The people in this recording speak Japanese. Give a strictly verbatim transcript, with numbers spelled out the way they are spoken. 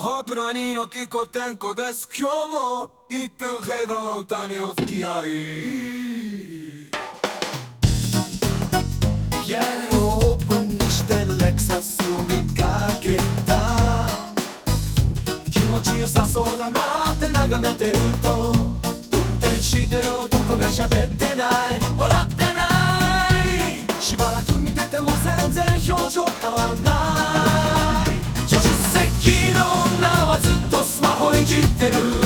ホプラによきこてんこです。今日も一分程度の歌にお付き合い。屋根をオープンにしてレクサスを見かけた。気持ちよさそうだなって眺めてると、運転してる男が喋ってない、笑ってない。しばらく見てても全然表情変わんない。助手席の女はずっとスマホいじってる。